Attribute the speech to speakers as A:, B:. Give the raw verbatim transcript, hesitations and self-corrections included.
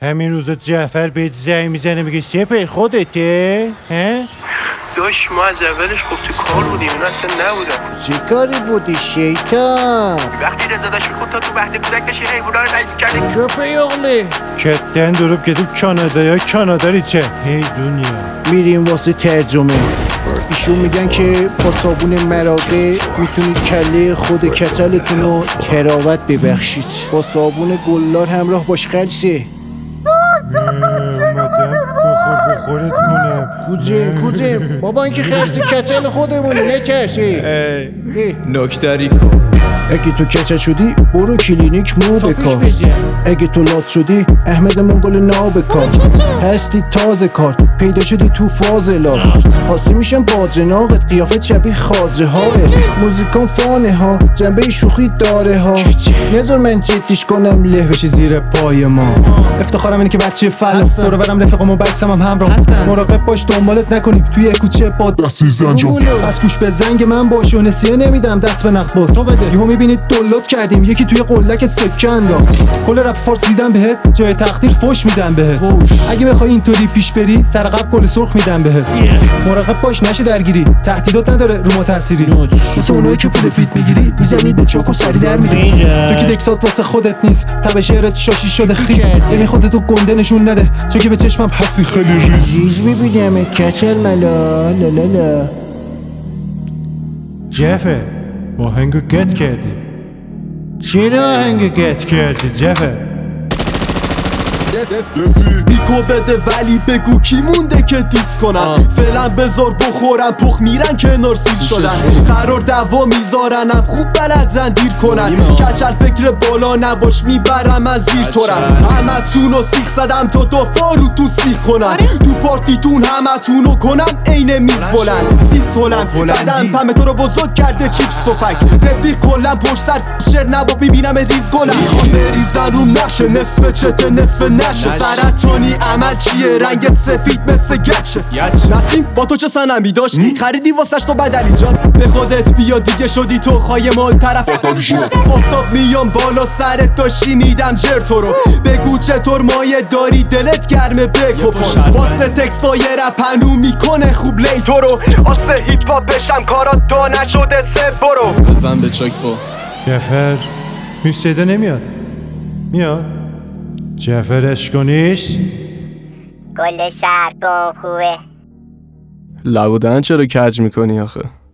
A: همین روزا جعفر بهت زنگ میزنه میگه سپر خودته؟ ها؟
B: داشت ما از اولش خب تو کار بودیم، اون اصلا نبودم.
C: چی کاری بودی شیطان؟
B: وقتی رضا داشت میخود تا تو بهده کودک داشتی حیونا رو رنگ میکردی.
C: چوپه یغلی
A: کتن دروب گدیم کانادا یا کانادا ریچه هی دنیا
C: میریم واسه ترجمه. ایشون میگن که با صابون مراقه میتونید کله خود کچلتون رو تراوت ببخشید. با صابون گلار همراه باش خلصه.
A: مادم بخور بخورت کنم
C: کوجیم کوجیم بابا اینکه خرسی کچل خودمونه نکشی.
D: نکتری کن
C: اگه تو کچل شدی برو کلینیک مو بکار. اگه تو لات شدی احمد منگل نا بکار. هستی تازه کار پیدا شدی تو فاضلات. خواستی میشم با جناقت قیافت شبیه خاجه های. موزیکان فانه ها جنبه شوخی داره ها. نذار من جدیش کنم له بشه زیر پای ما.
E: افتخارم اینه که بچه فلا دور برم رفقم و بکسم هم همراه. مراقب باش دنبالت نکنیم توی کوچه با دستی زنجان. از گوش به زنگ من باش و نسیه نمیدم دست به نخ باز. یهو میبینید دولت کردیم یکی توی قلک سکه انداخت. کل رپ فارس دیدم بهت جای تقدیر فوش میدم بهت. اگه بخوای اینطوری پیش بری سر قبل گل سرخ میدم بهت. مراقب باش نشه درگیری تهدیدات نداره رو ما تأثیری. مثل اونایی که پول فیت میگیری میزنی به چاک و سری در میری. تو که دکسات واسه خودت نیست تب شعرت شاشی شده خیز. یعنی خودتو گنده نشون نده چون که به چشمم حسی خیلی ریز.
C: ریز میبینم کچل ملا لالالا.
A: جعفر آهنگو گت کردی. چرا آهنگو گت کردی جعفر؟
E: بیکو بده ولی بگو کی مونده که دیس کنن. فعلا بذار بخورن پخ میرن کنار سیر شدن. قرار دوا میذارنم خوب بلدن دیر کنن. کچل فکر بالا نباش میبرم از زیر تورم. همه تونو سیخ زدم تا دو فارو تو سیخ کنن. تو پارتیتون همه تونو کنم عین میز بلند. سیس هلم بدن پمه تو رو بزرگ کرده چیپس پفک. رفیق کلم پشت سر شر نباب میبینم ریز گلم. میخوام بریزن روم نقشه نصف چته نصف نشه. سرطانی عمل چیه رنگت سفید مثل گچه. نسیم با تو چه سنمی داشت خریدی واسش تو بدلی جان. به خودت بیا دیگه شدی تو خایمال طرف. آفتاب میام بالا سرت داشتی میدم جر تو رو. بگو چطور مایه داری دلت گرمه بکپان. واسه تکسای رپنو میکنه خوب لی تو رو. واسه هیپ هاپ بشم کارات تا نشده سه برو.
D: بزن به چک با
A: جعفر هیچ صدا نمیاد. میاد جعفر اشکانیش
F: کل شهر با خوبه.
D: لبودن چرا کج میکنی آخه؟